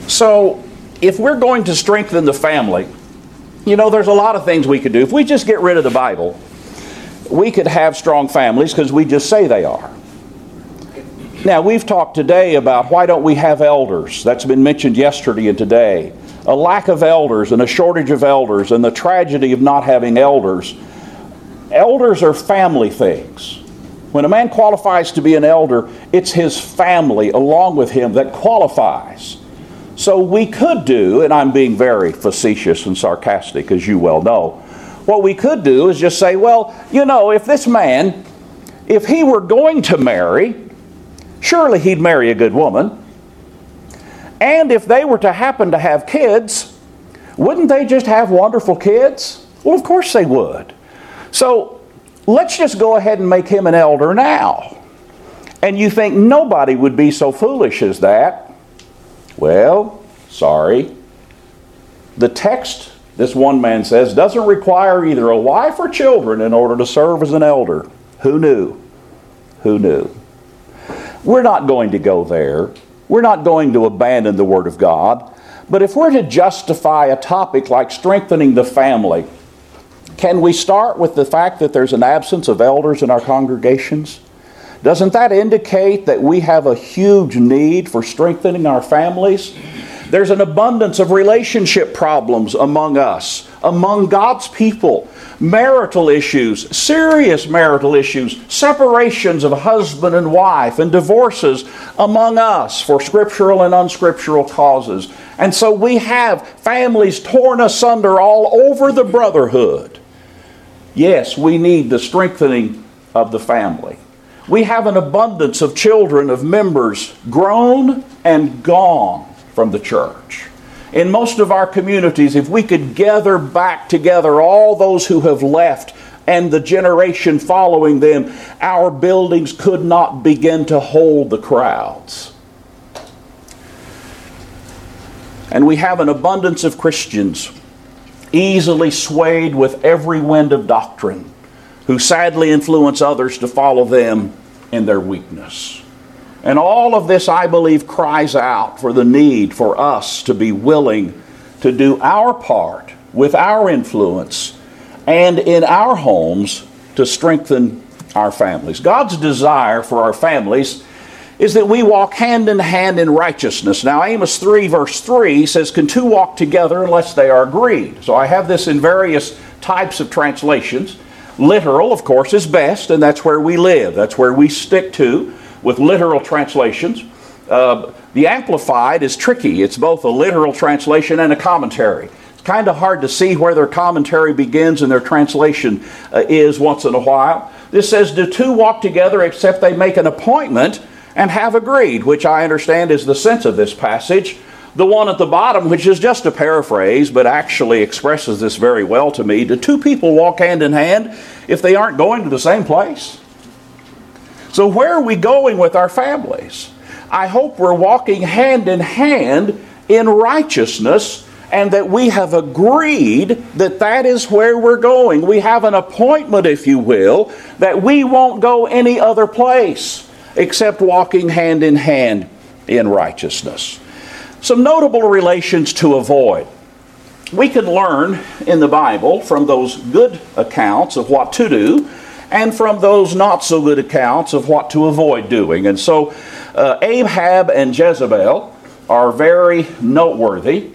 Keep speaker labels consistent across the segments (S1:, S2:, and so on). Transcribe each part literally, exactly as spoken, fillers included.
S1: So, if we're going to strengthen the family, you know, there's a lot of things we could do. If we just get rid of the Bible, we could have strong families because we just say they are. Now, we've talked today about why don't we have elders. That's been mentioned yesterday and today. A lack of elders and a shortage of elders and the tragedy of not having elders. Elders are family things. When a man qualifies to be an elder, it's his family along with him that qualifies. So we could do, and I'm being very facetious and sarcastic, as you well know, what we could do is just say, well, you know, if this man, if he were going to marry, surely he'd marry a good woman. And if they were to happen to have kids, wouldn't they just have wonderful kids? Well, of course they would. So let's just go ahead and make him an elder now. And you think nobody would be so foolish as that? Well, sorry. The text, this one man says, doesn't require either a wife or children in order to serve as an elder. Who knew? Who knew? We're not going to go there. We're not going to abandon the Word of God. But if we're to justify a topic like strengthening the family, can we start with the fact that there's an absence of elders in our congregations? Doesn't that indicate that we have a huge need for strengthening our families? There's an abundance of relationship problems among us, among God's people. Marital issues, serious marital issues, separations of husband and wife, and divorces among us for scriptural and unscriptural causes. And so we have families torn asunder all over the brotherhood. Yes, we need the strengthening of the family. We have an abundance of children, of members, grown and gone from the church. In most of our communities, if we could gather back together all those who have left and the generation following them, our buildings could not begin to hold the crowds. And we have an abundance of Christians easily swayed with every wind of doctrine, who sadly influence others to follow them in their weakness. And all of this, I believe, cries out for the need for us to be willing to do our part with our influence and in our homes to strengthen our families. God's desire for our families is that we walk hand in hand in righteousness. Now, Amos three verse three says, "Can two walk together unless they are agreed?" So I have this in various types of translations. Literal, of course, is best, and that's where we live. That's where we stick to with literal translations. Uh, the Amplified is tricky. It's both a literal translation and a commentary. It's kind of hard to see where their commentary begins and their translation uh, is once in a while. This says, "Do two walk together except they make an appointment and have agreed," which I understand is the sense of this passage. The one at the bottom, which is just a paraphrase, but actually expresses this very well to me. Do two people walk hand in hand if they aren't going to the same place? So where are we going with our families? I hope we're walking hand in hand in righteousness, and that we have agreed that that is where we're going. We have an appointment, if you will, that we won't go any other place except walking hand in hand in righteousness. Some notable relations to avoid. We can learn in the Bible from those good accounts of what to do and from those not so good accounts of what to avoid doing. And so uh, Ahab and Jezebel are very noteworthy.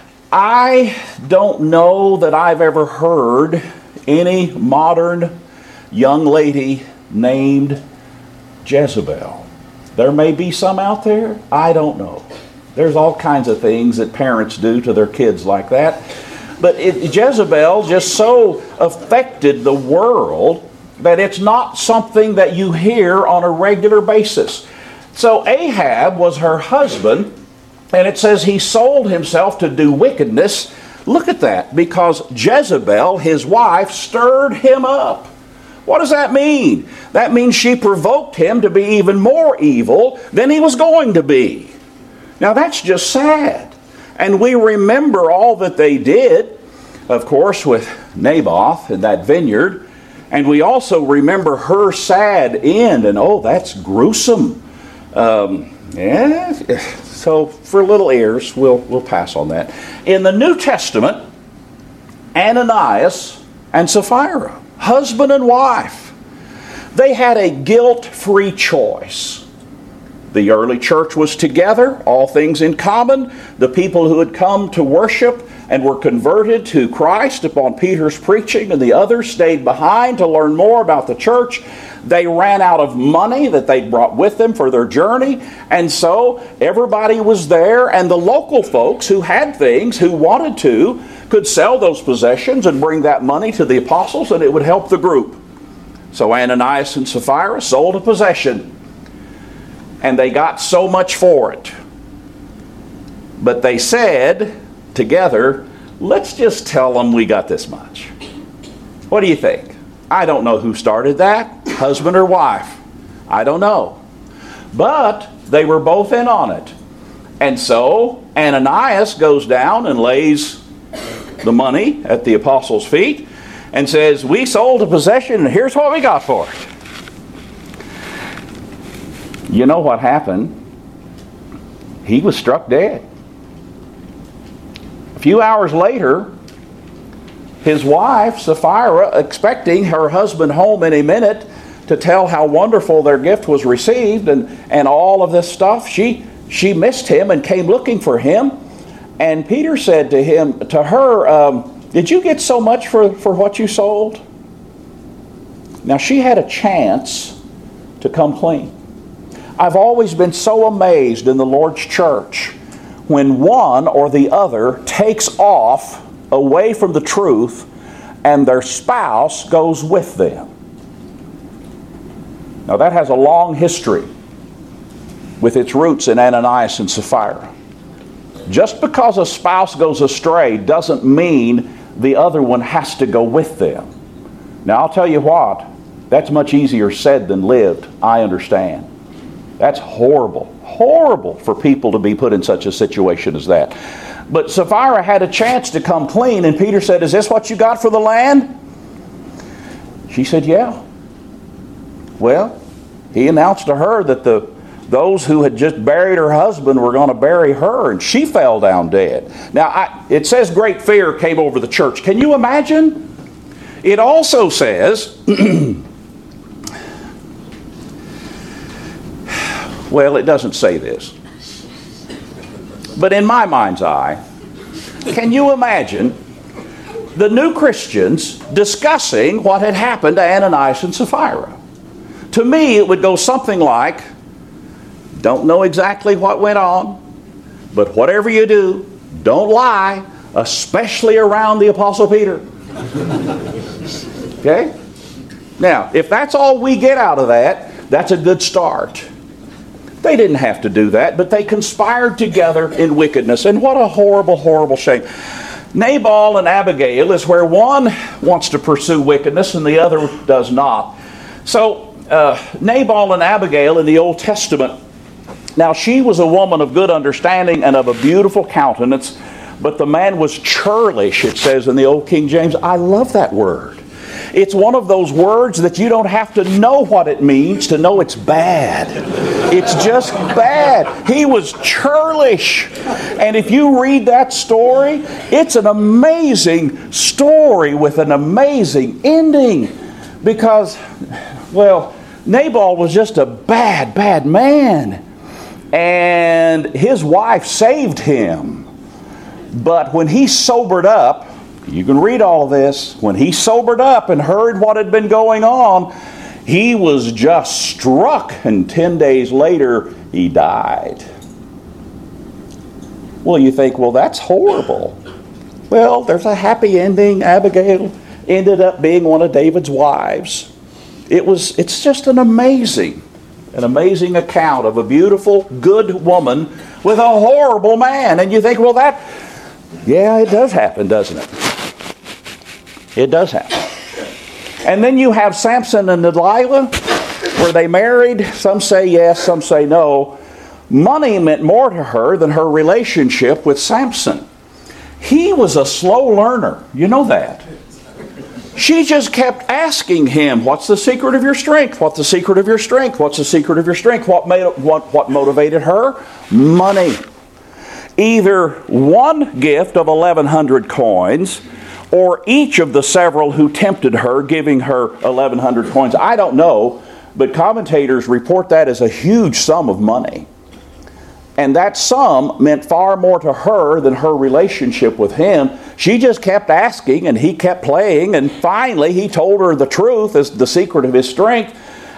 S1: I don't know that I've ever heard any modern young lady named Jezebel. There may be some out there. I don't know. There's all kinds of things that parents do to their kids like that. But it, Jezebel just so affected the world that it's not something that you hear on a regular basis. So Ahab was her husband, and it says he sold himself to do wickedness. Look at that, because Jezebel, his wife, stirred him up. What does that mean? That means she provoked him to be even more evil than he was going to be. Now that's just sad. And we remember all that they did, of course, with Naboth and that vineyard. And we also remember her sad end. And oh, that's gruesome. Um, yeah, So for little ears, we'll, we'll pass on that. In the New Testament, Ananias and Sapphira, husband and wife, they had a guilt-free choice. The early church was together, all things in common. The people who had come to worship and were converted to Christ upon Peter's preaching, and the others stayed behind to learn more about the church. They ran out of money that they'd brought with them for their journey, and so everybody was there, and the local folks who had things, who wanted to, could sell those possessions and bring that money to the apostles, and it would help the group. So Ananias and Sapphira sold a possession, and they got so much for it. But they said together, let's just tell them we got this much. What do you think? I don't know who started that, husband or wife. I don't know. But they were both in on it. And so Ananias goes down and lays the money at the apostles' feet and says, we sold a possession and here's what we got for it. You know what happened? He was struck dead. A few hours later, his wife, Sapphira, expecting her husband home in a minute to tell how wonderful their gift was received and, and all of this stuff, she, she missed him and came looking for him. And Peter said to him, to her, um, did you get so much for, for what you sold? Now she had a chance to come clean. I've always been so amazed in the Lord's church when one or the other takes off away from the truth and their spouse goes with them. Now that has a long history with its roots in Ananias and Sapphira. Just because a spouse goes astray doesn't mean the other one has to go with them. Now I'll tell you what, that's much easier said than lived, I understand. That's horrible, horrible for people to be put in such a situation as that. But Sapphira had a chance to come clean, and Peter said, is this what you got for the land? She said, yeah. Well, he announced to her that the those who had just buried her husband were going to bury her, and she fell down dead. Now, I, it says great fear came over the church. Can you imagine? It also says, well, it doesn't say this. But in my mind's eye, can you imagine the new Christians discussing what had happened to Ananias and Sapphira? To me, it would go something like, don't know exactly what went on, but whatever you do, don't lie, especially around the Apostle Peter. Okay? Now, if that's all we get out of that, that's a good start. They didn't have to do that, but they conspired together in wickedness. And what a horrible, horrible shame. Nabal and Abigail is where one wants to pursue wickedness and the other does not. So, uh, Nabal and Abigail in the Old Testament, now she was a woman of good understanding and of a beautiful countenance, but the man was churlish, it says in the Old King James. I love that word. It's one of those words that you don't have to know what it means to know it's bad. It's just bad. He was churlish. And if you read that story, it's an amazing story with an amazing ending. Because, well, Nabal was just a bad, bad man. And his wife saved him. But when he sobered up, you can read all of this, when he sobered up and heard what had been going on, he was just struck, and ten days later he died. Well, you think, well, that's horrible. Well, there's a happy ending. Abigail ended up being one of David's wives. It was, it's just an amazing, an amazing account of a beautiful, good woman with a horrible man. And you think, well, that, yeah, it does happen, doesn't it? It does happen. And then you have Samson and Delilah. Were they married? Some say yes, some say no. Money meant more to her than her relationship with Samson. He was a slow learner. You know that. She just kept asking him, what's the secret of your strength? What's the secret of your strength? What's the secret of your strength? What made what, what motivated her? Money. either one gift of eleven hundred coins, or each of the several who tempted her, giving her eleven hundred coins. I don't know, but commentators report that as a huge sum of money. And that sum meant far more to her than her relationship with him. She just kept asking, and he kept playing, and finally he told her the truth as the secret of his strength.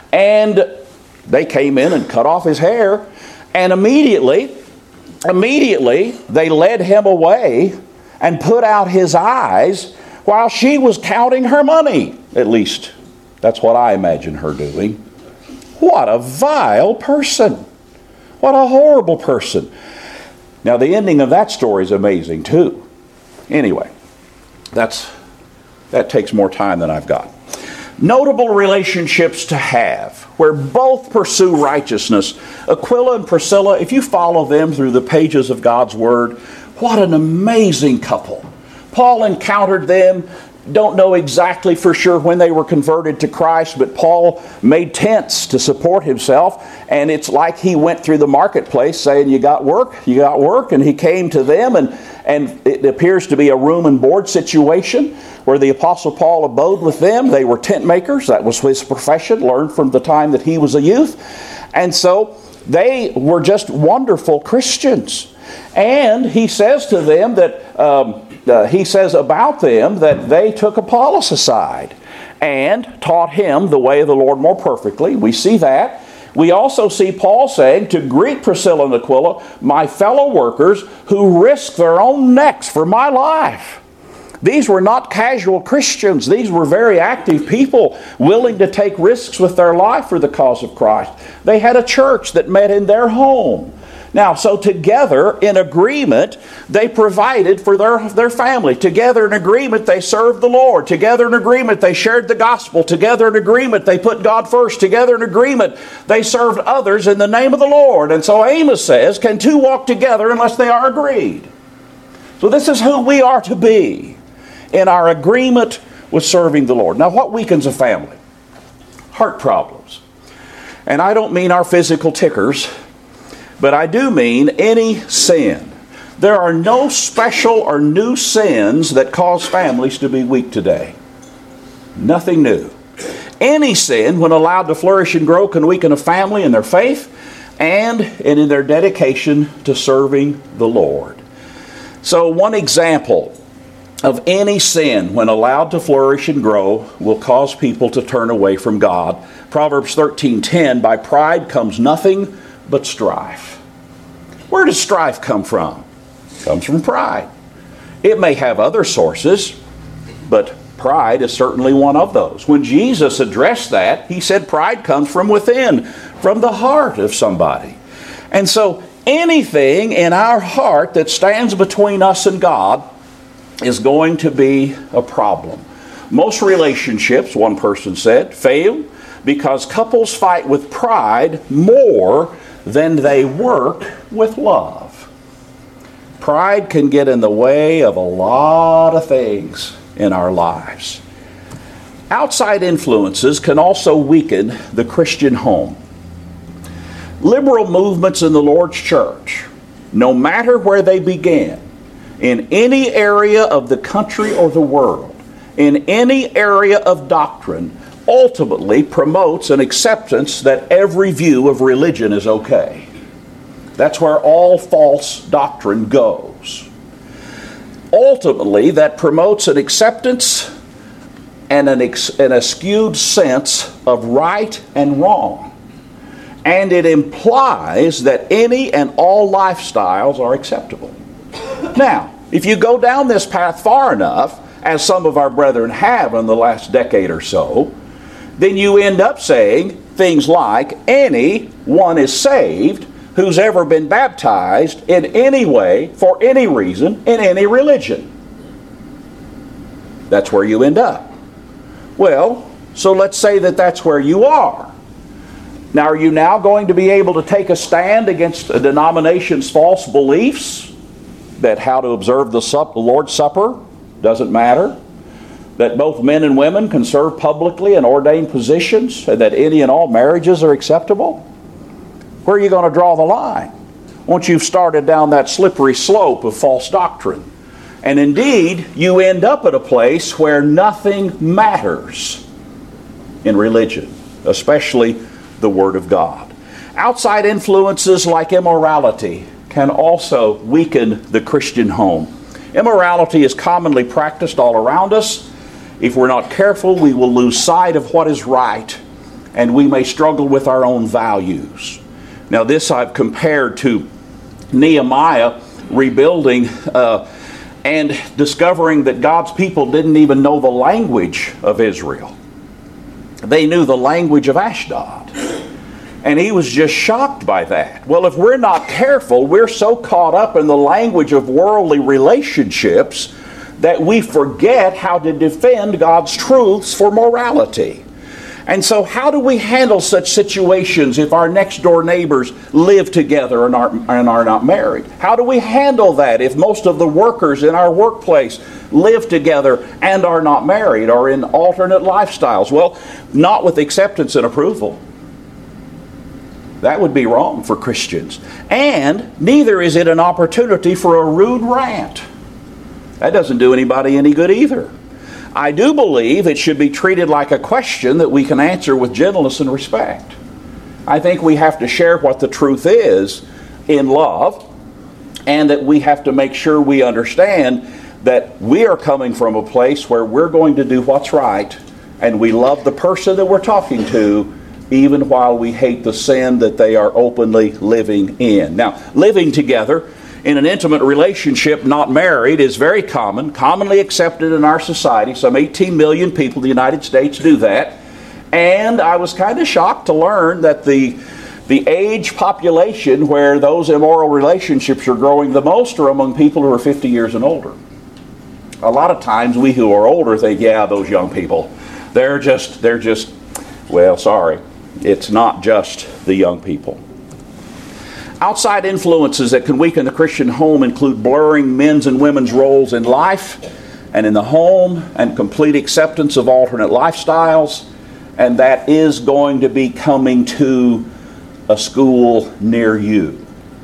S1: And they came in and cut off his hair, and immediately, immediately they led him away and put out his eyes while she was counting her money. At least, that's what I imagine her doing. What a vile person. What a horrible person. Now, the ending of that story is amazing, too. Anyway, that's that takes more time than I've got. Notable relationships to have, where both pursue righteousness. Aquila and Priscilla, if you follow them through the pages of God's Word, what an amazing couple. Paul encountered them. Don't know exactly for sure when they were converted to Christ, but Paul made tents to support himself, and it's like he went through the marketplace saying, you got work, you got work, and he came to them, and, and it appears to be a room and board situation where the Apostle Paul abode with them. They were tent makers. That was his profession, learned from the time that he was a youth. And so they were just wonderful Christians. And he says to them that... Um, Uh, he says about them that they took Apollos aside and taught him the way of the Lord more perfectly. We see that. We also see Paul saying to greet Priscilla and Aquila, my fellow workers who risk their own necks for my life. These were not casual Christians. These were very active people willing to take risks with their life for the cause of Christ. They had a church that met in their home. Now, so together, in agreement, they provided for their, their family. Together in agreement, they served the Lord. Together in agreement, they shared the gospel. Together in agreement, they put God first. Together in agreement, they served others in the name of the Lord. And so Amos says, can two walk together unless they are agreed? So this is who we are to be in our agreement with serving the Lord. Now, what weakens a family? Heart problems. And I don't mean our physical tickers, but I do mean any sin. There are no special or new sins that cause families to be weak today. Nothing new. Any sin, when allowed to flourish and grow, can weaken a family in their faith and in their dedication to serving the Lord. So one example of any sin, when allowed to flourish and grow, will cause people to turn away from God. Proverbs thirteen ten, by pride comes nothing but strife. Where does strife come from? It comes from pride. It may have other sources, but pride is certainly one of those. When Jesus addressed that, he said pride comes from within, from the heart of somebody. And so anything in our heart that stands between us and God is going to be a problem. Most relationships, one person said, fail because couples fight with pride more than they work with love. Pride can get in the way of a lot of things in our lives. Outside influences can also weaken the Christian home. Liberal movements in the Lord's church, no matter where they began, in any area of the country or the world, in any area of doctrine, ultimately promotes an acceptance that every view of religion is okay. That's where all false doctrine goes. Ultimately, that promotes an acceptance and an, ex- an skewed sense of right and wrong. And it implies that any and all lifestyles are acceptable. Now, if you go down this path far enough, as some of our brethren have in the last decade or so, then you end up saying things like, anyone is saved who's ever been baptized in any way, for any reason, in any religion. That's where you end up. Well, so let's say that that's where you are. Now, are you now going to be able to take a stand against a denomination's false beliefs that how to observe the, sup- the Lord's Supper doesn't matter? That both men and women can serve publicly in ordained positions, and that any and all marriages are acceptable? Where are you going to draw the line? once you've started down that slippery slope of false doctrine. And indeed, you end up at a place where nothing matters in religion, especially the Word of God. Outside influences like immorality can also weaken the Christian home. Immorality is commonly practiced all around us. If we're not careful, we will lose sight of what is right, and we may struggle with our own values. Now, this I've compared to Nehemiah rebuilding uh, and discovering that God's people didn't even know the language of Israel. They knew the language of Ashdod. And he was just shocked by that. Well, if we're not careful, we're so caught up in the language of worldly relationships that we forget how to defend God's truths for morality. And so how do we handle such situations if our next door neighbors live together and are, and are not married? How do we handle that if most of the workers in our workplace live together and are not married or in alternate lifestyles? Well, not with acceptance and approval. That would be wrong for Christians. And neither is it an opportunity for a rude rant. That doesn't do anybody any good either. I do believe it should be treated like a question that we can answer with gentleness and respect. I think we have to share what the truth is in love, and that we have to make sure we understand that we are coming from a place where we're going to do what's right, and we love the person that we're talking to, even while we hate the sin that they are openly living in. Now, living together in an intimate relationship, not married, is very common, commonly accepted in our society. Some eighteen million people in the United States do that. And I was kind of shocked to learn that the, the age population where those immoral relationships are growing the most are among people who are fifty years and older. A lot of times we who are older think, yeah, those young people, they're just, they're just, well, sorry. It's not just the young people. Outside influences that can weaken the Christian home include blurring men's and women's roles in life and in the home, and complete acceptance of alternate lifestyles, and that is going to be coming to a school near you.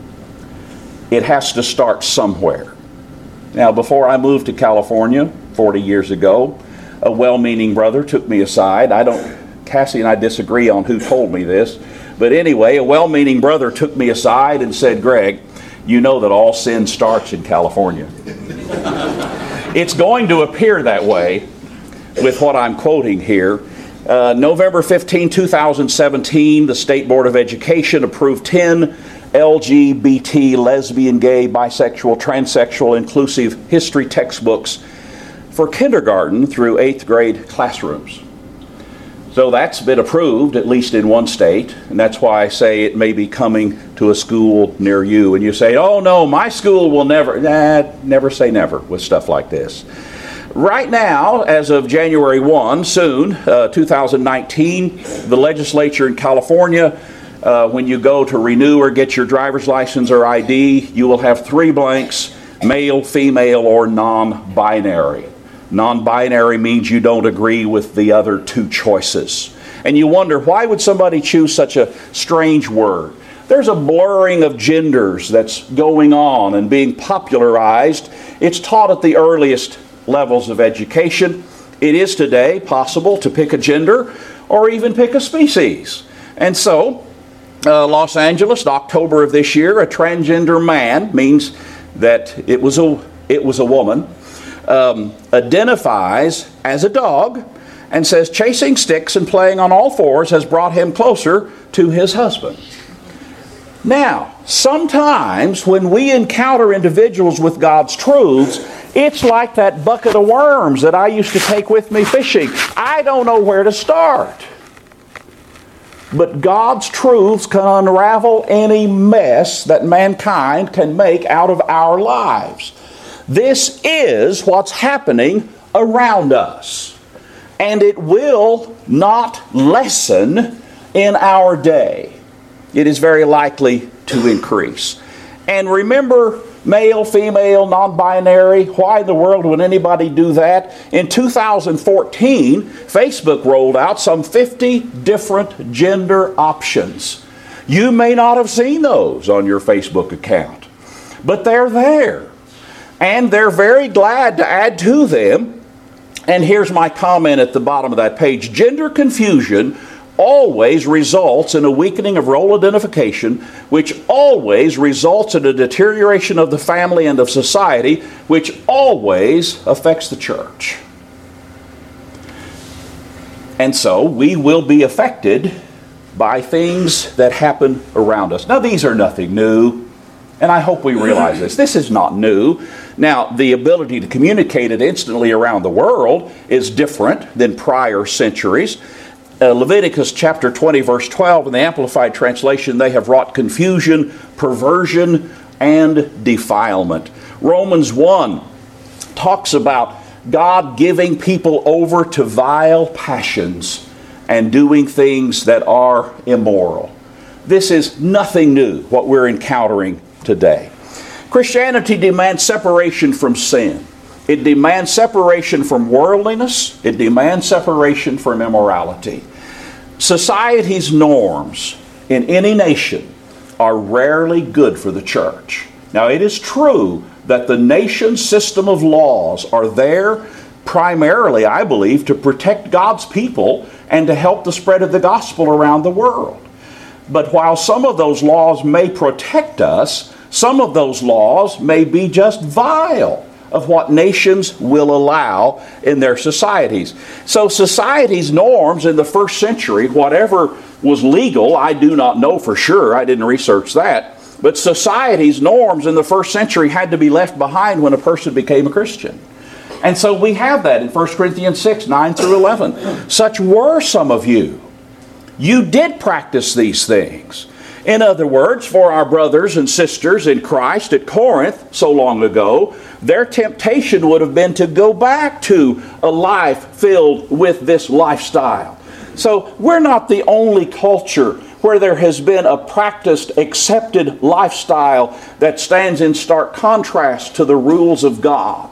S1: It has to start somewhere. Now, before I moved to California forty years ago, a well-meaning brother took me aside. I don't, Cassie and I disagree on who told me this. But anyway, a well-meaning brother took me aside and said, Greg, you know that all sin starts in California. It's going to appear that way with what I'm quoting here. Uh, November fifteenth, twenty seventeen, the State Board of Education approved ten L G B T, lesbian, gay, bisexual, transsexual, inclusive history textbooks for kindergarten through eighth grade classrooms. So that's been approved, at least in one state, and that's why I say it may be coming to a school near you. And you say, oh no, my school will never, nah, never say never with stuff like this. Right now, as of January first, soon, uh, two thousand nineteen, the legislature in California, uh, when you go to renew or get your driver's license or I D, you will have three blanks, male, female, or non-binary. Non-binary means you don't agree with the other two choices. And you wonder, why would somebody choose such a strange word? There's a blurring of genders that's going on and being popularized. It's taught at the earliest levels of education. It is today possible to pick a gender or even pick a species. And so, uh, Los Angeles, in October of this year, a transgender man, means that it was a, it was a woman, Um, identifies as a dog and says chasing sticks and playing on all fours has brought him closer to his husband. Now, sometimes when we encounter individuals with God's truths, it's like that bucket of worms that I used to take with me fishing. I don't know where to start. But God's truths can unravel any mess that mankind can make out of our lives. This is what's happening around us. And it will not lessen in our day. It is very likely to increase. And remember, male, female, non-binary, why in the world would anybody do that? In two thousand fourteen, Facebook rolled out some fifty different gender options. You may not have seen those on your Facebook account, but they're there. And they're very glad to add to them. And here's my comment at the bottom of that page. Gender confusion always results in a weakening of role identification, which always results in a deterioration of the family and of society, which always affects the church. And so we will be affected by things that happen around us. Now, these are nothing new, and I hope we realize this. This is not new. Now, the ability to communicate it instantly around the world is different than prior centuries. Uh, Leviticus chapter twenty, verse twelve, in the Amplified Translation, they have wrought confusion, perversion, and defilement. Romans one talks about God giving people over to vile passions and doing things that are immoral. This is nothing new, what we're encountering today. Christianity demands separation from sin. It demands separation from worldliness. It demands separation from immorality. Society's norms in any nation are rarely good for the church. Now, it is true that the nation's system of laws are there primarily, I believe, to protect God's people and to help the spread of the gospel around the world. But while some of those laws may protect us, some of those laws may be just vile of what nations will allow in their societies. So society's norms in the first century, whatever was legal, I do not know for sure, I didn't research that, but society's norms in the first century had to be left behind when a person became a Christian. And so we have that in First Corinthians six, nine through eleven. Such were some of you. You did practice these things. In other words, for our brothers and sisters in Christ at Corinth so long ago, their temptation would have been to go back to a life filled with this lifestyle. So we're not the only culture where there has been a practiced, accepted lifestyle that stands in stark contrast to the rules of God.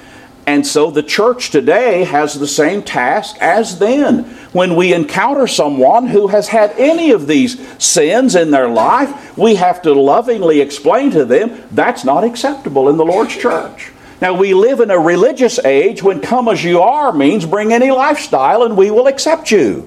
S1: And so the church today has the same task as then. When we encounter someone who has had any of these sins in their life, we have to lovingly explain to them that's not acceptable in the Lord's church. Now, we live in a religious age when come as you are means bring any lifestyle and we will accept you.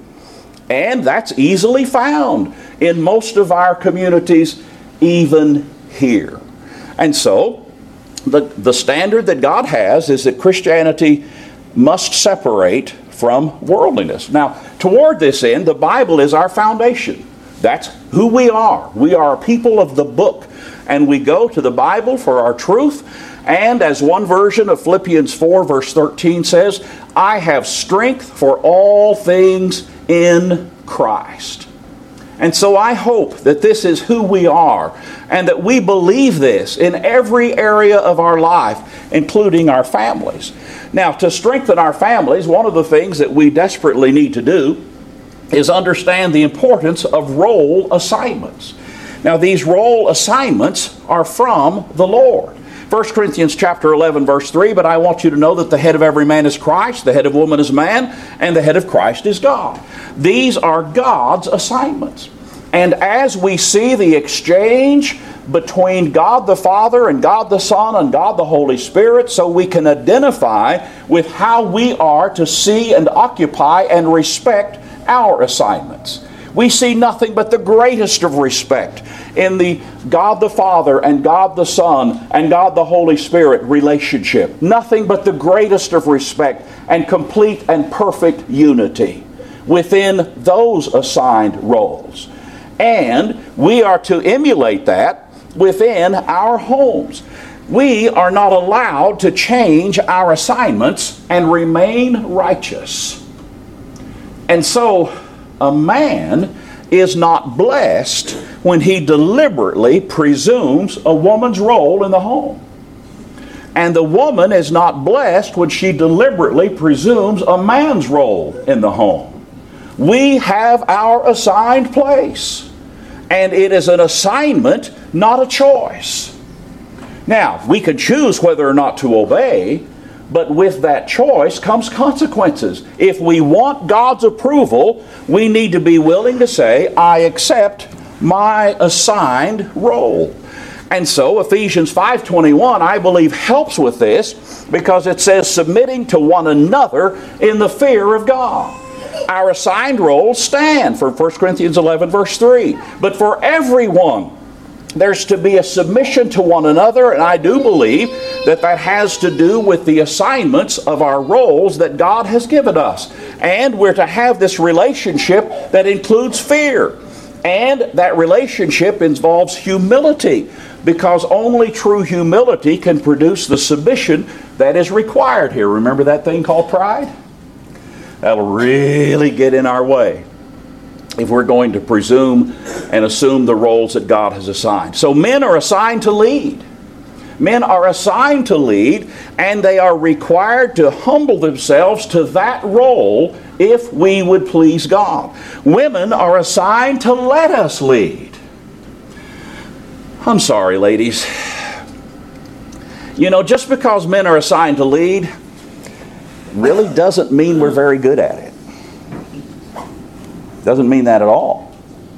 S1: And that's easily found in most of our communities, even here. And so, The, the standard that God has is that Christianity must separate from worldliness. Now, toward this end, the Bible is our foundation. That's who we are. We are a people of the book, and we go to the Bible for our truth. And as one version of Philippians four, verse thirteen says, I have strength for all things in Christ. And so I hope that this is who we are and that we believe this in every area of our life, including our families. Now, to strengthen our families, one of the things that we desperately need to do is understand the importance of role assignments. Now, these role assignments are from the Lord. First Corinthians chapter eleven, verse three, but I want you to know that the head of every man is Christ, the head of woman is man, and the head of Christ is God. These are God's assignments. And as we see the exchange between God the Father and God the Son and God the Holy Spirit, so we can identify with how we are to see and occupy and respect our assignments. We see nothing but the greatest of respect in the God the Father and God the Son and God the Holy Spirit relationship. Nothing but the greatest of respect and complete and perfect unity within those assigned roles. And we are to emulate that within our homes. We are not allowed to change our assignments and remain righteous. And so, a man is not blessed when he deliberately presumes a woman's role in the home. And the woman is not blessed when she deliberately presumes a man's role in the home. We have our assigned place. And it is an assignment, not a choice. Now, we can choose whether or not to obey, but with that choice comes consequences. If we want God's approval, we need to be willing to say, I accept my assigned role. And so Ephesians five twenty-one, I believe, helps with this because it says submitting to one another in the fear of God. Our assigned roles stand for First Corinthians eleven verse three. But for everyone, there's to be a submission to one another, and I do believe that that has to do with the assignments of our roles that God has given us. And we're to have this relationship that includes fear. And that relationship involves humility, because only true humility can produce the submission that is required here. Remember that thing called pride? That'll really get in our way if we're going to presume and assume the roles that God has assigned. So men are assigned to lead. Men are assigned to lead, and they are required to humble themselves to that role if we would please God. Women are assigned to let us lead. I'm sorry, ladies. You know, just because men are assigned to lead really doesn't mean we're very good at it. Doesn't mean that at all.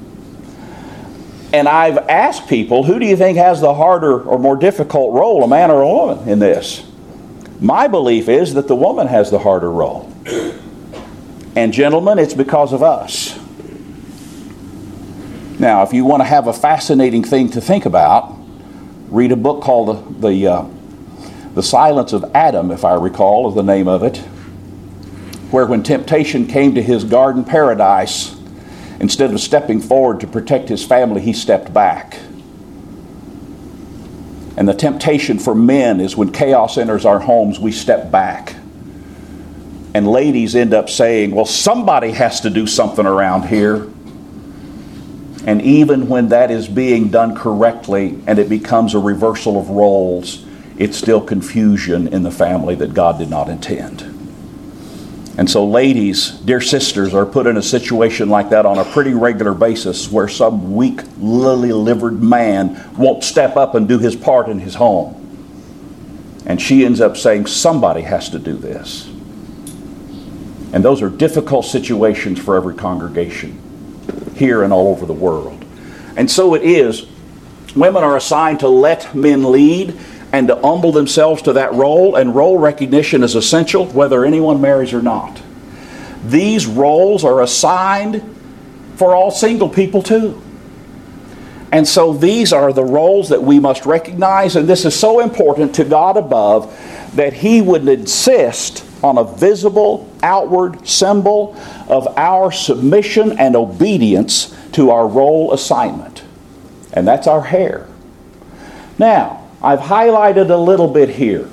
S1: And I've asked people, who do you think has the harder or more difficult role, a man or a woman, in this? My belief is that the woman has the harder role. And gentlemen, it's because of us. Now, if you want to have a fascinating thing to think about, read a book called The, the, uh, the Silence of Adam, if I recall, is the name of it, where when temptation came to his garden paradise, instead of stepping forward to protect his family, he stepped back. And the temptation for men is when chaos enters our homes, we step back. And ladies end up saying, well, somebody has to do something around here. And even when that is being done correctly and it becomes a reversal of roles, it's still confusion in the family that God did not intend. And so ladies, dear sisters, are put in a situation like that on a pretty regular basis where some weak, lily-livered man won't step up and do his part in his home. And she ends up saying, somebody has to do this. And those are difficult situations for every congregation, here and all over the world. And so it is, women are assigned to let men lead and to humble themselves to that role, and role recognition is essential whether anyone marries or not. These roles are assigned for all single people too. And so these are the roles that we must recognize, and this is so important to God above that He would insist on a visible, outward symbol of our submission and obedience to our role assignment. And that's our hair. Now, I've highlighted a little bit here.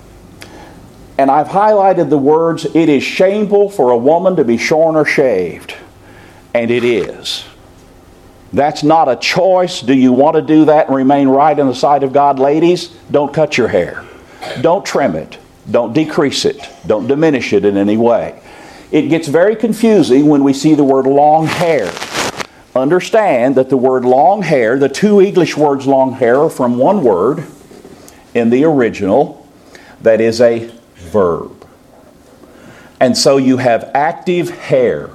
S1: And I've highlighted the words, it is shameful for a woman to be shorn or shaved. And it is. That's not a choice. Do you want to do that and remain right in the sight of God? Ladies, don't cut your hair. Don't trim it. Don't decrease it. Don't diminish it in any way. It gets very confusing when we see the word long hair. Understand that the word long hair, the two English words long hair, are from one word in the original that is a verb. And so you have active hair.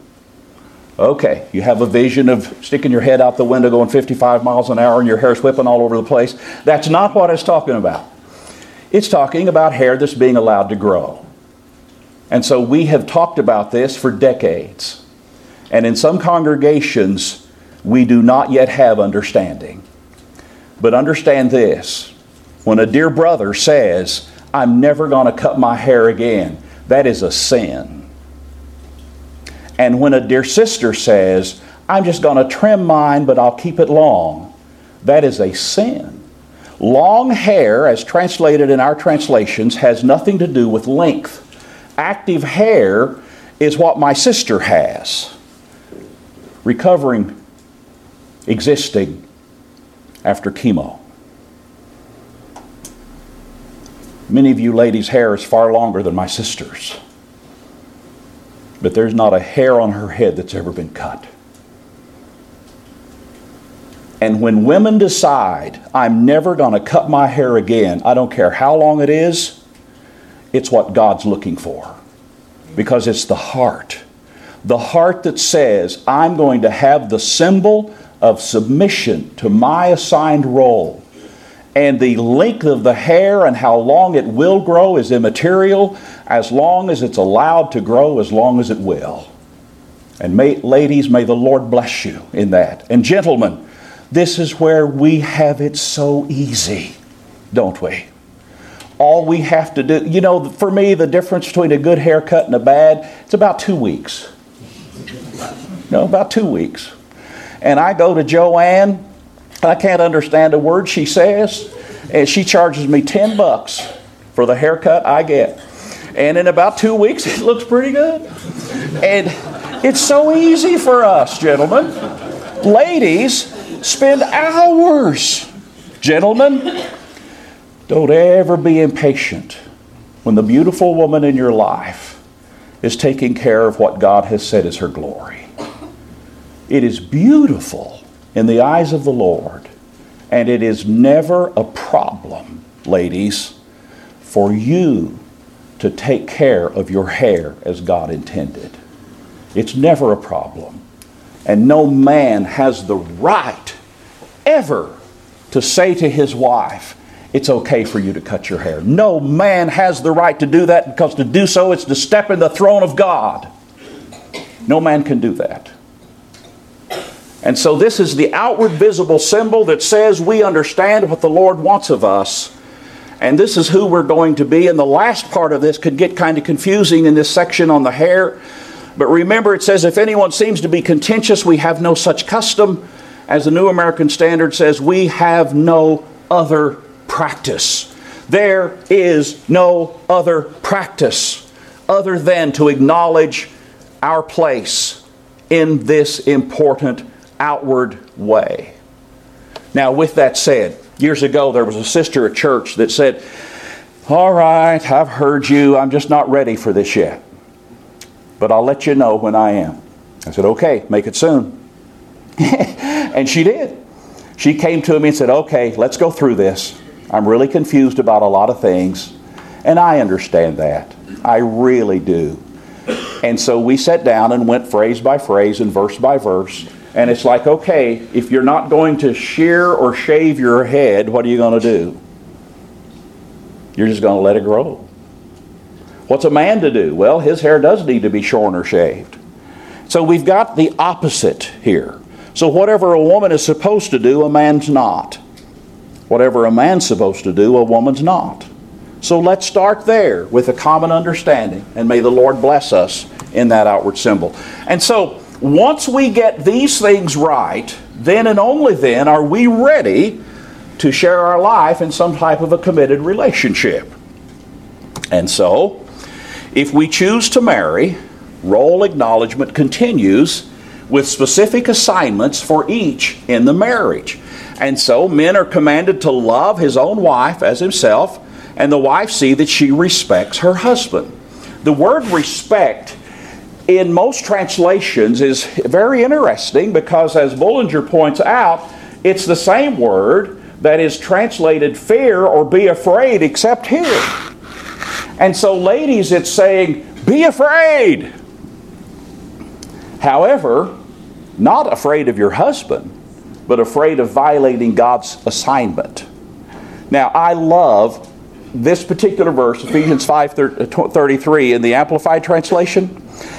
S1: Okay, you have a vision of sticking your head out the window going fifty-five miles an hour and your hair's whipping all over the place. That's not what it's talking about. It's talking about hair that's being allowed to grow. And so we have talked about this for decades. And in some congregations, we do not yet have understanding. But understand this. When a dear brother says, I'm never going to cut my hair again, that is a sin. And when a dear sister says, I'm just going to trim mine, but I'll keep it long, that is a sin. Long hair, as translated in our translations, has nothing to do with length. Active hair is what my sister has. Recovering, existing after chemo. Many of you ladies' hair is far longer than my sister's. But there's not a hair on her head that's ever been cut. And when women decide, I'm never going to cut my hair again, I don't care how long it is, it's what God's looking for. Because it's the heart. The heart that says, I'm going to have the symbol of submission to my assigned role. And the length of the hair and how long it will grow is immaterial, as long as it's allowed to grow, as long as it will. And may, ladies, may the Lord bless you in that. And gentlemen, this is where we have it so easy, don't we? All we have to do, you know, for me, the difference between a good haircut and a bad, it's about two weeks. No, about two weeks. And I go to Joanne, I can't understand a word she says, and she charges me ten bucks for the haircut I get. And in about two weeks, it looks pretty good. And it's so easy for us, gentlemen. Ladies, spend hours. Gentlemen, don't ever be impatient when the beautiful woman in your life is taking care of what God has said is her glory. It is beautiful in the eyes of the Lord, and it is never a problem, ladies, for you to take care of your hair as God intended. It's never a problem. And no man has the right ever to say to his wife, it's okay for you to cut your hair. No man has the right to do that, because to do so is to step in the throne of God. No man can do that. And so this is the outward visible symbol that says we understand what the Lord wants of us. And this is who we're going to be. And the last part of this could get kind of confusing in this section on the hair. But remember, it says, if anyone seems to be contentious, we have no such custom. As the New American Standard says, we have no other practice. There is no other practice other than to acknowledge our place in this important outward way. Now, with that said, years ago there was a sister at church that said, all right, I've heard you, I'm just not ready for this yet, but I'll let you know when I am. I said, okay, make it soon. And she did. She came to me and said, okay, let's go through this. I'm really confused about a lot of things, and I understand that. I really do. And so we sat down and went phrase by phrase and verse by verse. And it's like, okay, if you're not going to shear or shave your head, what are you going to do? You're just going to let it grow. What's a man to do? Well, his hair does need to be shorn or shaved. So we've got the opposite here. So whatever a woman is supposed to do, a man's not. Whatever a man's supposed to do, a woman's not. So let's start there with a common understanding. And may the Lord bless us in that outward symbol. And so once we get these things right, then and only then are we ready to share our life in some type of a committed relationship. And so, if we choose to marry, role acknowledgement continues with specific assignments for each in the marriage. And so, men are commanded to love his own wife as himself, and the wife see that she respects her husband. The word respect in most translations is very interesting, because as Bullinger points out, it's the same word that is translated fear or be afraid, except here. And so, ladies, it's saying, be afraid. However, not afraid of your husband, but afraid of violating God's assignment. Now, I love this particular verse, Ephesians five thirty-three in the Amplified Translation.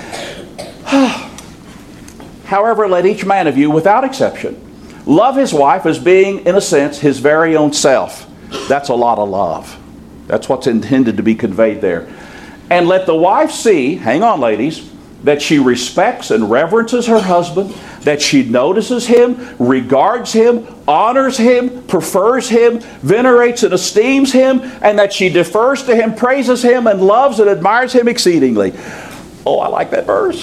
S1: However, let each man of you, without exception, love his wife as being, in a sense, his very own self. That's a lot of love. That's what's intended to be conveyed there. And let the wife see, hang on ladies, that she respects and reverences her husband, that she notices him, regards him, honors him, prefers him, venerates and esteems him, and that she defers to him, praises him, and loves and admires him exceedingly. Oh, I like that verse.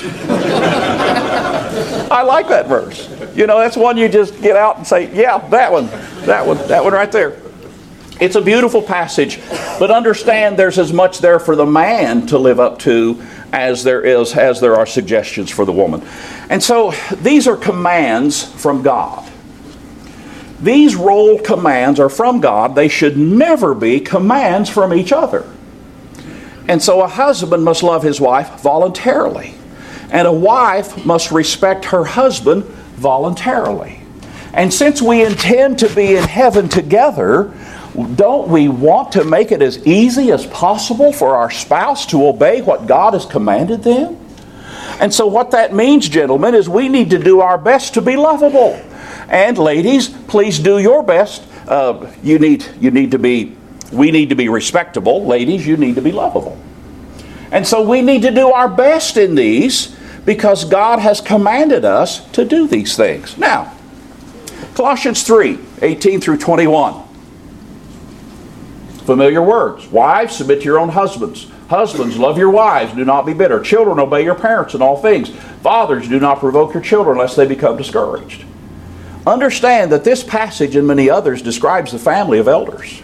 S1: I like that verse. You know, that's one you just get out and say, yeah, that one, that one, that one right there. It's a beautiful passage, but understand there's as much there for the man to live up to as there is, as there are suggestions for the woman. And so these are commands from God. These role commands are from God. They should never be commands from each other. And so a husband must love his wife voluntarily. And a wife must respect her husband voluntarily. And since we intend to be in heaven together, don't we want to make it as easy as possible for our spouse to obey what God has commanded them? And so what that means, gentlemen, is we need to do our best to be lovable. And ladies, please do your best. Uh, you need, you need to be, we need to be respectable. Ladies, you need to be lovable. And so we need to do our best in these because God has commanded us to do these things. Now, Colossians three, eighteen through twenty-one. Familiar words. Wives, submit to your own husbands. Husbands, love your wives. Do not be bitter. Children, obey your parents in all things. Fathers, do not provoke your children lest they become discouraged. Understand that this passage and many others describes the family of elders.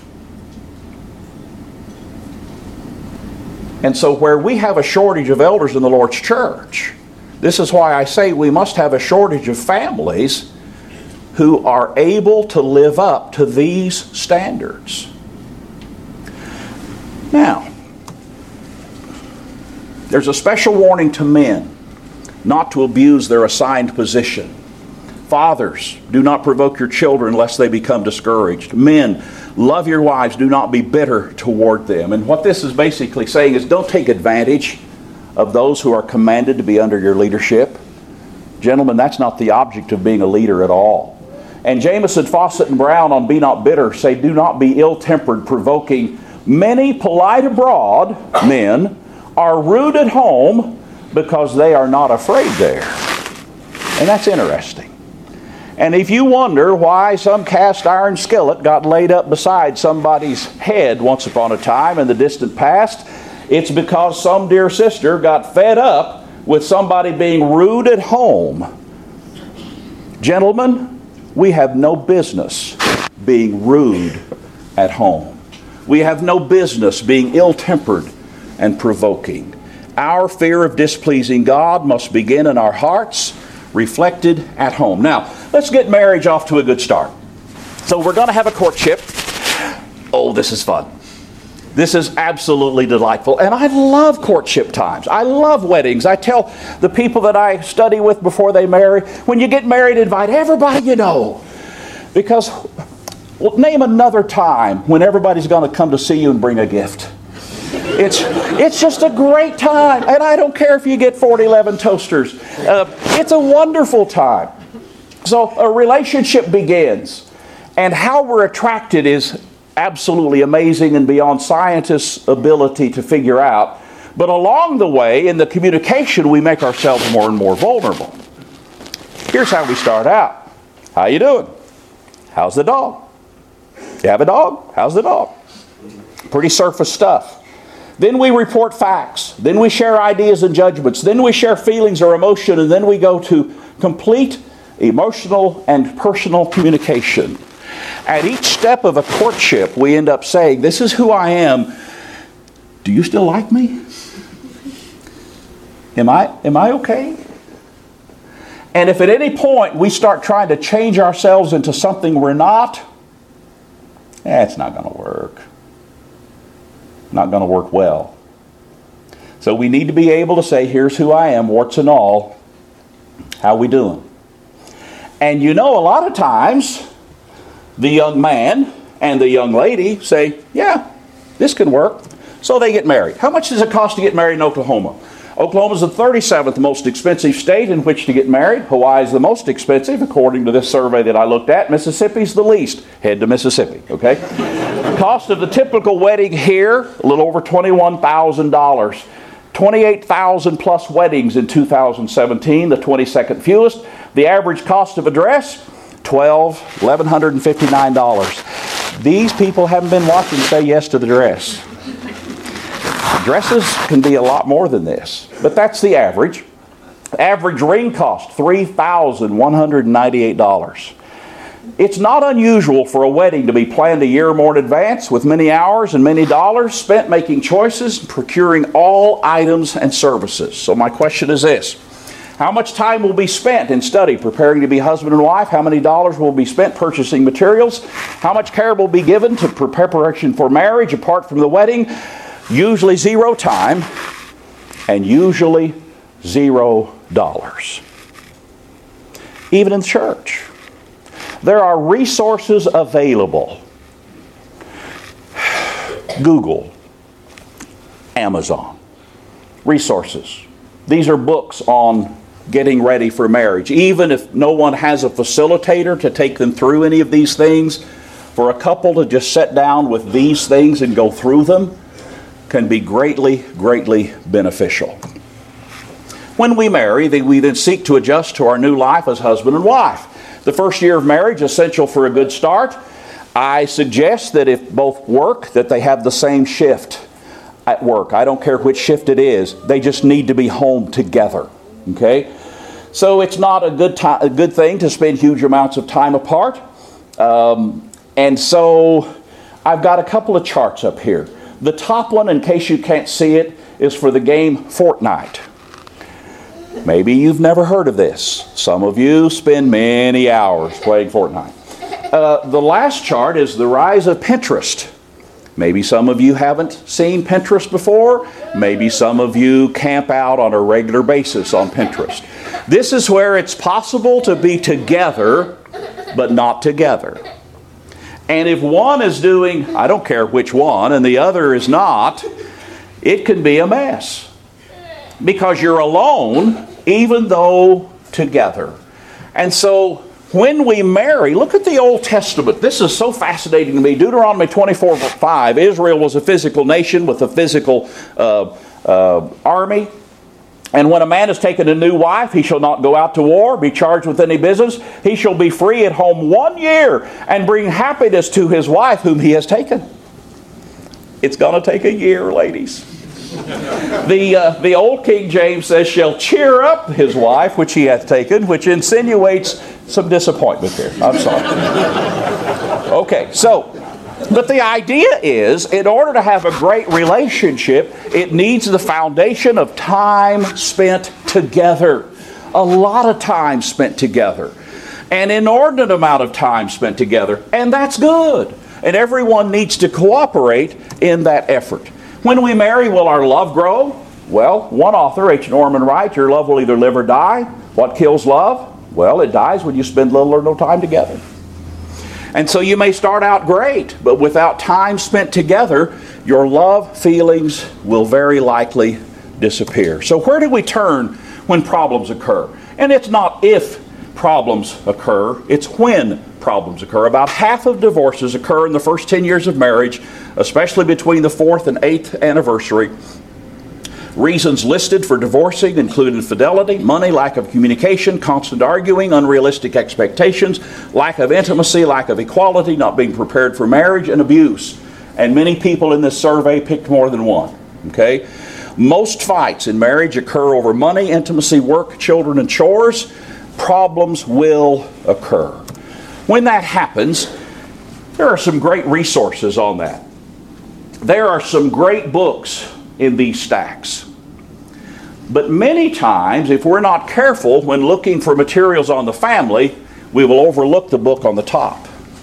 S1: And so where we have a shortage of elders in the Lord's church, this is why I say we must have a shortage of families who are able to live up to these standards. Now, there's a special warning to men not to abuse their assigned position. Fathers, do not provoke your children lest they become discouraged. Men, love your wives. Do not be bitter toward them. And what this is basically saying is don't take advantage of those who are commanded to be under your leadership. Gentlemen, that's not the object of being a leader at all. And Jameson, Fawcett, and Brown on Be Not Bitter say, do not be ill-tempered, provoking. Many polite abroad men are rude at home because they are not afraid there. And that's interesting. And if you wonder why some cast iron skillet got laid up beside somebody's head once upon a time in the distant past, it's because some dear sister got fed up with somebody being rude at home. Gentlemen, we have no business being rude at home. We have no business being ill-tempered and provoking. Our fear of displeasing God must begin in our hearts, reflected at home. Now, let's get marriage off to a good start. So we're going to have a courtship. Oh, this is fun. This is absolutely delightful. And I love courtship times. I love weddings. I tell the people that I study with before they marry, when you get married, invite everybody you know. Because, well, name another time when everybody's going to come to see you and bring a gift. It's it's just a great time. And I don't care if you get forty eleven toasters. Uh, it's a wonderful time. So a relationship begins. And how we're attracted is absolutely amazing and beyond scientists' ability to figure out. But along the way, in the communication, we make ourselves more and more vulnerable. Here's how we start out. How you doing? How's the dog? You have a dog? How's the dog? Pretty surface stuff. Then we report facts. Then we share ideas and judgments. Then we share feelings or emotion. And then we go to complete emotional and personal communication. At each step of a courtship, we end up saying, this is who I am. Do you still like me? Am I, am I okay? And if at any point we start trying to change ourselves into something we're not, eh, it's not going to work. Not going to work well. So we need to be able to say, here's who I am, warts and all. How we doing? And you know, a lot of times, the young man and the young lady say, yeah, this can work. So they get married. How much does it cost to get married in Oklahoma? Oklahoma is the thirty-seventh most expensive state in which to get married. Hawaii is the most expensive, according to this survey that I looked at. Mississippi's the least. Head to Mississippi, okay? The cost of the typical wedding here, a little over twenty-one thousand dollars. twenty-eight thousand plus weddings in two thousand seventeen, the twenty-second fewest. The average cost of a dress, twelve thousand dollars, eleven hundred fifty-nine dollars. These people haven't been watching Say Yes to the Dress. Dresses can be a lot more than this, but that's the average. Average ring cost, three thousand one hundred ninety-eight dollars. It's not unusual for a wedding to be planned a year or more in advance, with many hours and many dollars spent making choices, procuring all items and services. So my question is this: how much time will be spent in study, preparing to be husband and wife? How many dollars will be spent purchasing materials? How much care will be given to preparation for marriage apart from the wedding? Usually zero time, and usually zero dollars. Even in church. There are resources available. Google, Amazon, resources. These are books on getting ready for marriage. Even if no one has a facilitator to take them through any of these things, for a couple to just sit down with these things and go through them can be greatly, greatly beneficial. When we marry, we then seek to adjust to our new life as husband and wife. The first year of marriage is essential for a good start. I suggest that if both work, that they have the same shift at work. I don't care which shift it is. They just need to be home together. Okay? So it's not a good time, a good thing to spend huge amounts of time apart. Um, and so I've got a couple of charts up here. The top one, in case you can't see it, is for the game Fortnite. Maybe you've never heard of this. Some of you spend many hours playing Fortnite. Uh, the last chart is the rise of Pinterest. Maybe some of you haven't seen Pinterest before. Maybe some of you camp out on a regular basis on Pinterest. This is where it's possible to be together, but not together. And if one is doing, I don't care which one, and the other is not, it can be a mess. Because you're alone, even though together. And so when we marry, look at the Old Testament. This is so fascinating to me. Deuteronomy twenty-four five, Israel was a physical nation with a physical uh, uh, army. And when a man has taken a new wife, he shall not go out to war, be charged with any business. He shall be free at home one year and bring happiness to his wife whom he has taken. It's going to take a year, ladies. The uh, the old King James says, shall cheer up his wife which he hath taken, which insinuates some disappointment there. I'm sorry. Okay, so, but the idea is, in order to have a great relationship, it needs the foundation of time spent together. A lot of time spent together. An inordinate amount of time spent together. And that's good. And everyone needs to cooperate in that effort. When we marry, will our love grow? Well, one author, H. Norman, writes, your love will either live or die. What kills love? Well, it dies when you spend little or no time together. And so you may start out great, but without time spent together, your love feelings will very likely disappear. So where do we turn when problems occur? And it's not if problems occur, it's when problems occur. About half of divorces occur in the first ten years of marriage, especially between the fourth and eighth anniversary. Reasons listed for divorcing include infidelity, money, lack of communication, constant arguing, unrealistic expectations, lack of intimacy, lack of equality, not being prepared for marriage, and abuse. And many people in this survey picked more than one. Okay? Most fights in marriage occur over money, intimacy, work, children, and chores. Problems will occur. When that happens, there are some great resources on that. There are some great books in these stacks. But many times, if we're not careful when looking for materials on the family, we will overlook the book on the top.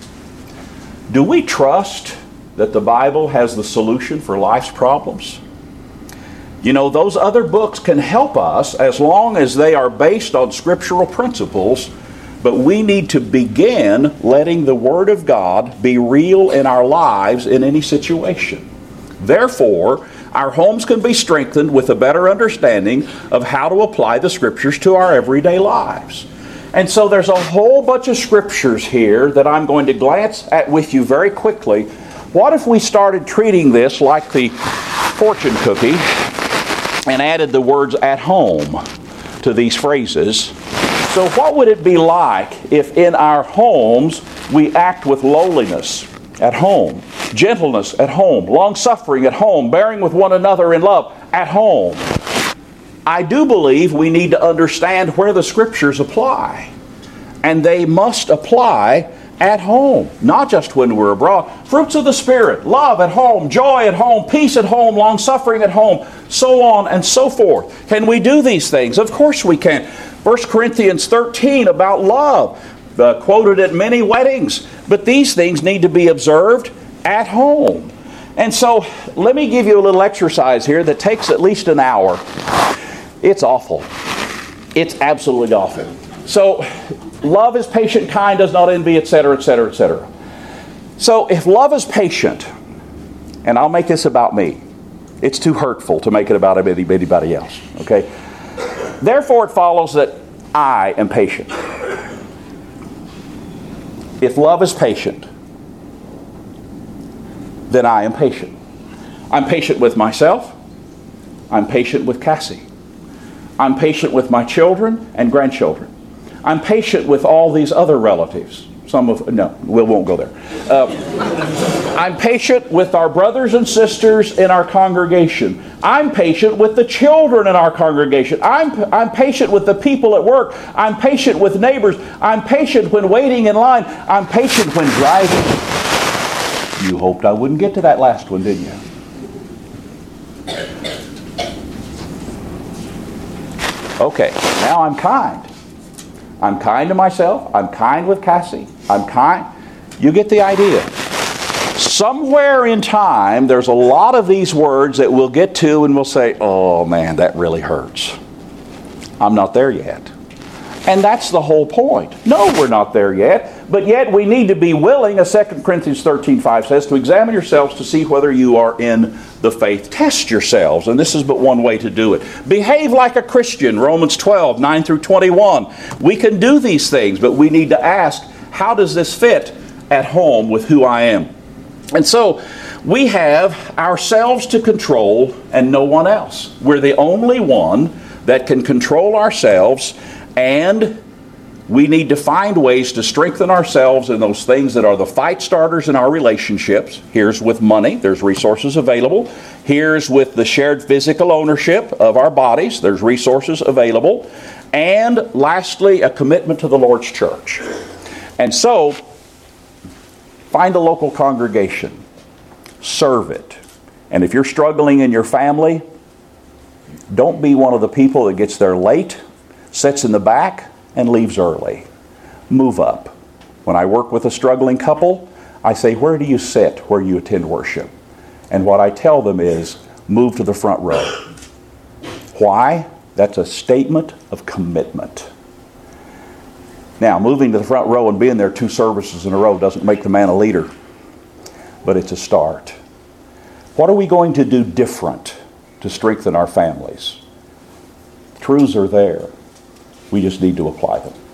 S1: Do we trust that the Bible has the solution for life's problems? You know, those other books can help us as long as they are based on scriptural principles, but we need to begin letting the Word of God be real in our lives in any situation. Therefore, our homes can be strengthened with a better understanding of how to apply the Scriptures to our everyday lives. And so there's a whole bunch of Scriptures here that I'm going to glance at with you very quickly. What if we started treating this like the fortune cookie and added the words "at home" to these phrases? So what would it be like if in our homes we act with lowliness at home, gentleness at home, long-suffering at home, bearing with one another in love at home? I do believe we need to understand where the Scriptures apply. And they must apply at home, not just when we're abroad. Fruits of the Spirit, love at home, joy at home, peace at home, long-suffering at home, so on and so forth. Can we do these things? Of course we can. First Corinthians thirteen about love, uh, quoted at many weddings. But these things need to be observed at home. And so let me give you a little exercise here that takes at least an hour. It's awful. It's absolutely awful. So Love is patient, kind, does not envy, et cetera, et cetera, et cetera. So if love is patient, and I'll make this about me. It's too hurtful to make it about anybody else. Okay? Therefore, it follows that I am patient. If love is patient, then I am patient. I'm patient with myself. I'm patient with Cassie. I'm patient with my children and grandchildren. I'm patient with all these other relatives. Some of, no, we won't go there. Uh, I'm patient with our brothers and sisters in our congregation. I'm patient with the children in our congregation. I'm, I'm patient with the people at work. I'm patient with neighbors. I'm patient when waiting in line. I'm patient when driving. You hoped I wouldn't get to that last one, didn't you? Okay, now I'm kind. I'm kind to myself. I'm kind with Cassie. I'm kind. You get the idea. Somewhere in time, there's a lot of these words that we'll get to and we'll say, oh man, that really hurts. I'm not there yet. And that's the whole point. No, we're not there yet. But yet we need to be willing, as Second Corinthians thirteen five says, to examine yourselves to see whether you are in the faith. Test yourselves. And this is but one way to do it. Behave like a Christian. Romans twelve nine through twenty-one. We can do these things, but we need to ask, how does this fit at home with who I am? And so we have ourselves to control and no one else. We're the only one that can control ourselves, and we need to find ways to strengthen ourselves in those things that are the fight starters in our relationships. Here's with money. There's resources available. Here's with the shared physical ownership of our bodies. There's resources available. And lastly, a commitment to the Lord's church. And so, find a local congregation. Serve it. And if you're struggling in your family, don't be one of the people that gets there late, sits in the back, and leaves early. Move up. When I work with a struggling couple, I say, where do you sit where you attend worship? And what I tell them is, move to the front row. Why? That's a statement of commitment. Now, moving to the front row and being there two services in a row doesn't make the man a leader, but it's a start. What are we going to do different to strengthen our families? Truths are there. We just need to apply them.